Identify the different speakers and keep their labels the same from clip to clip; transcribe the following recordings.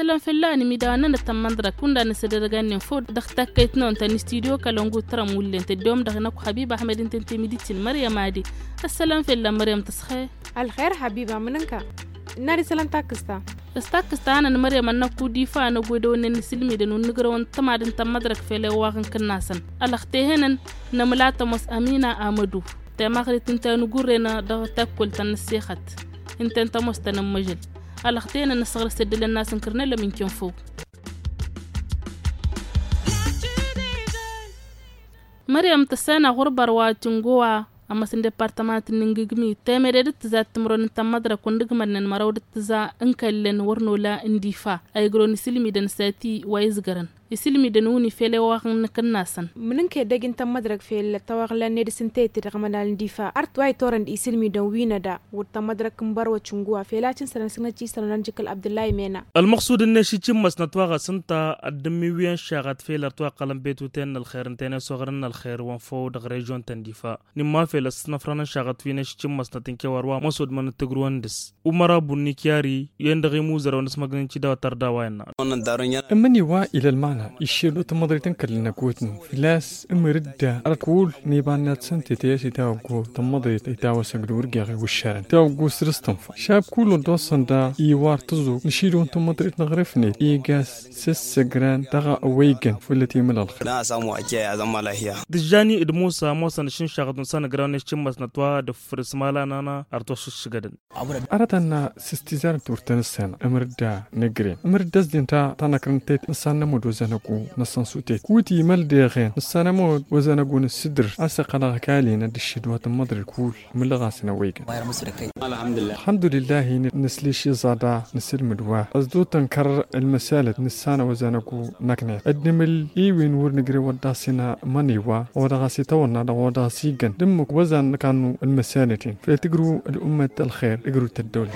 Speaker 1: السلام في الله أنا ميدانا نتمندرك كنا نسدر جانين فود دختكيتنا أنت نستديو كلونجو ترى مولين تدوم دغناكو حبيب أحمد أنت تميديت مريم عادي السلام في الله مريم تسخي
Speaker 2: الخير حبيبة منك ناري سلام تاكستا
Speaker 1: استاكستا أنا مريم أنا كودي فانا قودون نسلمي دنو نقرون تمادن تمدرك في لواغن كناسن الأختهن نملات مس أمينة آمدو تماغري تنتا نقرنا دغتاكل تنسيخت انت مستنم مجل الأختين نصغر سدل الناس نكرنا لمن كنفو مريم تسانا غربة رواتنقوا أما سن ديبارتمانت ننجمي تامر تزات تمرون تمدرك كندقمن مرود تزا انكلن ورنولا انديفا ايغرو نسلمي دن ساتي وايزغرن يسلمي دنوني فيلي واخن كناسن
Speaker 2: منن كي دغين تمدرك في التواغلا نيد سنتيتي رغمنا الانديفا ارت واي تورن يسلمي دن وينا دا وتمدرك مبرو تشنغوا في لاتن سنتي سننجكل عبد الله مينا
Speaker 3: المقصود ان شي تشمس نتواغا سنتا الدمي وين شاغت في الارتوا قلم بيتو تن الخير انتنا صغرن الخير وانفو دغ ريجون تنديفا نما في لسنفرنا شاغت فينا شي تشمس نتنكي وروا مسود من تغروندس ومرا بني كياري يندغي موزر ونسمغن تشي دا تردا واينا
Speaker 4: امني وا الى المعنى يشيلو تمضريتن كلنا كوتن فلاس امرد اركول نيبانات سنتي تيسي تاوغو تمضريت تاو سغدور غير وشارن تاوغو سرستم شاب كل دوسن دا يوار تزو نشيلو تمضريت نغرفني ايغاس سسغران دغا اويغن فلتي من الخير
Speaker 5: لا سامو اجي ازما لاهيا
Speaker 3: دجاني ادموسا موسن شين شاغد سن غران شمس نتوا دفرس مالانا ارتوش شغدن
Speaker 4: أردنا سستيزار تورتن السنة أمردا نجرين أمردا زينتا تناكرنتيت نسانا مود وزنكو نسانسوتيت كوتي مال ديغين نسانا مود وزنكو نسدر أسقنا كالي ندشد وتمضر الكول من لغاسنا ويجن الحمد لله نسليشي زادا نسلم دوا أزدو تنكر المسالة نسانا وزنكو نكني أدمل إيوين ورنجري وداسنا منيوا ودغاسي تونا ودغاسي جن دمك وزن كانوا المسالتين فيتقروا الأمة الخير يقروا الدولة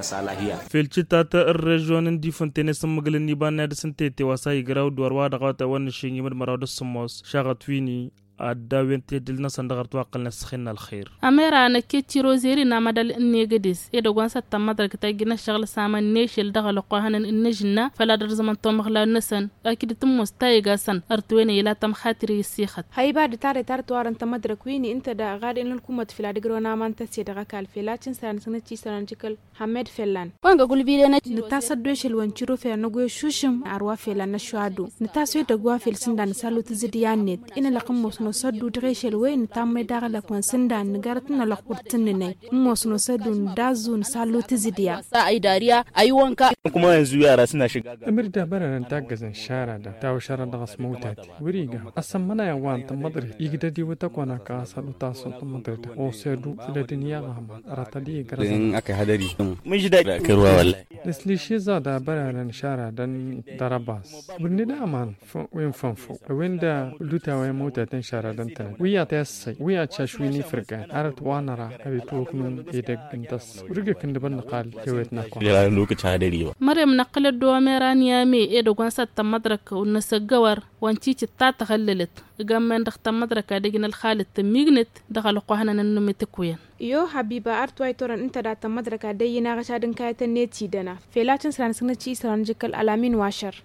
Speaker 3: في الشتات الرجون دي فونتين سمغل نيبان ناد سنتي واساي غراو دوروا دغاتا ونشين يمد مراود السموس شاغت فيني الداوين تدلنا صندغرت واقلنا سخنا الخير أميرا أنا كيتي روزيري نامدال إني قديس إيدو قوانسا تمدرك تاقينا الشغل سامان نيشل دغل قوهانا النجنة فلا در زمان تومغلا نسان أكيد تموس تايقا سن أرتويني إلا تم خاطري يسيخت
Speaker 2: هاي بعد تاري توارن تمدرك ويني انت دا غاد إن الكومة في الادقرو نامان تسي دغاك الفيلاتين سنتي سنجيكل حمد فلان وانغا قول بيدنا نتاسا دوش الوانشيرو في نغوي شوشم أروا فلان نشوادو نتاسوي تغوا في السندان سالو تزيديانيت إن لقم موسنو صدو دريشل وين تامي داغ لكوان سندان نغارتنا لقورتنني موسنو صدو دازو نسالو تزيديا
Speaker 1: أي داريا أي وانكا
Speaker 5: كما ينزو يارا سنا شغا
Speaker 4: أمردا برا نتاقزن شارع دا تاو شارع دا غسموتات وريغا أسمنا يوان تمدري يقددي وتقوانا كاسالو تاسو تمدري او سيدو في الدنيا غاما راتالي غرزن
Speaker 5: أكي حدري مجدا كروا والله
Speaker 4: نسليشي زادا برا نشارع دان دراباس ورني دا أمان وين فنفو وين دا لوتا ويموتا تنشارع دان ويا تاسي ويا تشاشويني فرقان أردت وانرا أبي توكنون إيدك انتس ورقا كندبن نقال يويتنا
Speaker 5: كوان لوك تشادري
Speaker 1: مريم نقل الدواميرا نيامي إيدو قوانسا تمدرك ونسقور وانتيتي تاتغللت قام دخت مدرك دجن الخالد تميغنت دخل قهنا ننمي تكوين
Speaker 2: يو حبيبة أرتواي تورن انت دا تمدرك دينا غشادن كايتا نيتي دنا فيلاتن سرانسكنتي سرانجيكل ألامين واشر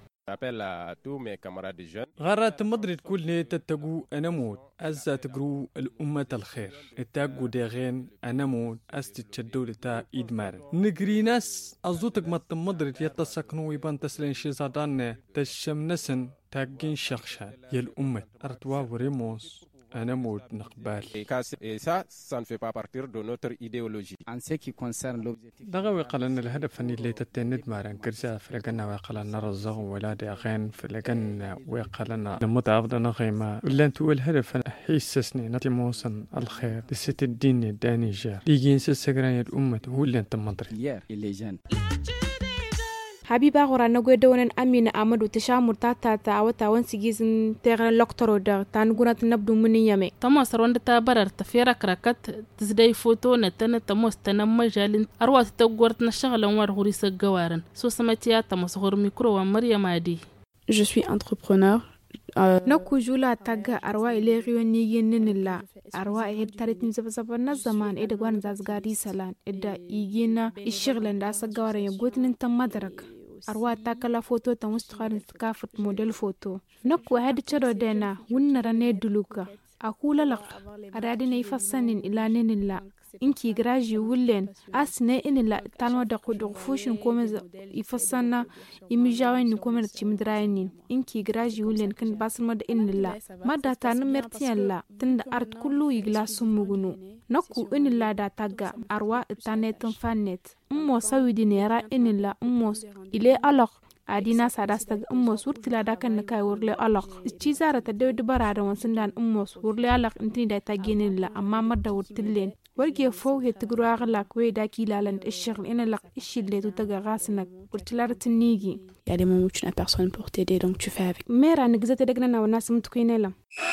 Speaker 4: غارات مدرد كل تتقو أنموت أزا تقرو الأمة الخير التاقو داغين أنموت أستتشدو لتا إدمار نقري ناس أزوتك مت مدرد يتسكنو يبان تسلين شيزادان تشم نسن تاقين شخشان يا الأمة أرتوا وريموس أنا مود نقبال.
Speaker 6: Et ça ne fait pas partir de notre idéologie.
Speaker 7: En ce qui concerne l'objectif.
Speaker 4: دغوا قلنا الهدف أن اللي تتند مارن كرزا فلقنا وقلنا رزق ولا داغين فلقنا وقلنا لمدة أفضل قيمة ولا أنتوا الهدف حسسني نتيموسن الخير لست الدين الداني جار ليجين سسجران الأمة هو اللي أنت مدري.
Speaker 7: Hier et les jeunes.
Speaker 2: حبيبة غرانا قدونا أمين أمد وتشامر تاتا عوتا وانسجيزن تغن لوكترو دا تانقونا تنبدو مني يمي
Speaker 1: تماس روند تابرر تفيرا كراكات تزدي فوتو نتن تموس تنم مجال أروات تقورت نشغل ومار غريس الجوارن سو سمتيا تماس غور ميكرو ومريم عادي.
Speaker 8: Je suis entrepreneur.
Speaker 2: نكو جولا تاغا أروا إلي غيوني ينن أروا إيد تاريتن زبزبنا زمان إدغوان زازغاري سالان إدا إيجينا إشغلن دا سغوارن يغوتن انت مدرك arwa takala photo ta mustaqarin kafat model photo nak wahad chado dena wunna rane duluka akula laq adadi ne fassanin ilanin la inki graji wullen asne inila talma da kudu fushin kome ifassanna imijawen ni kome chimdrayni inki graji wullen kan basma da inila madda tan mertiyalla tunda art kullu igla sumugunu nakku inila da tagga arwa tanetan fannet ummo sawidi nera inila ummo ile alaq adina sadasta ummo surtila da kan kai wurle alaq ci zara ta de barada wansan dan ummo wurle alaq intini da taginilla amma madda wurtillen warge fowhe tigruaga lakwe da kilaland ishir ina laq ishille to taga gasnak wurtilar tinigi
Speaker 8: Il y a des moments où tu n'as personne pour t'aider, donc tu fais avec.
Speaker 2: mera nigzate dagna na wana samtukinela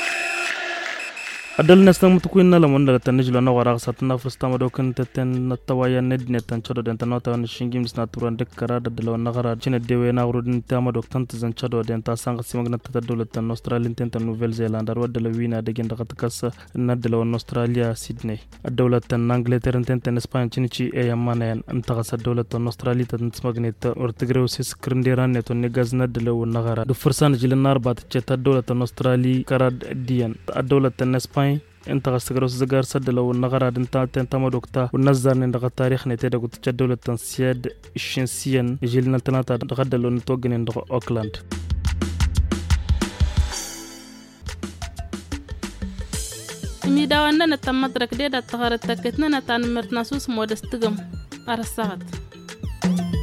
Speaker 3: adal nasang mutukuina la monda tanijlo na wara satna fustama do kan taten na tawaya nedne tan chodo den tan nota na shingim sna turan de karada de lo na gara chine dewe na rudin tama do tan zan chodo den ta sang simagna ta dole tan australian tan nouvelle zealand ar wadala wina de gen daga kas na de lo australia sydney adawla tan angleterre tan spain chini chi e yamana an ta sa dole tan australia tan simagna ta ortigrew sis krinderan ne to ne gazna de lo na gara do fursan jilin nar bat cheta dole tan australia karad dian adawla tan spain انت غستغرس زغار سدلو نغرا دنتا تنتما دوكتا ونزار ندغ تاريخ نتي دغ تجدول تنسياد الشنسيان جيلنا تناتا دغدلو نتوغن دغ اوكلاند
Speaker 1: مي داوانا نتمدرك ديدا تغرت تكتنا نتان مرتناسوس مودستغم ارسغت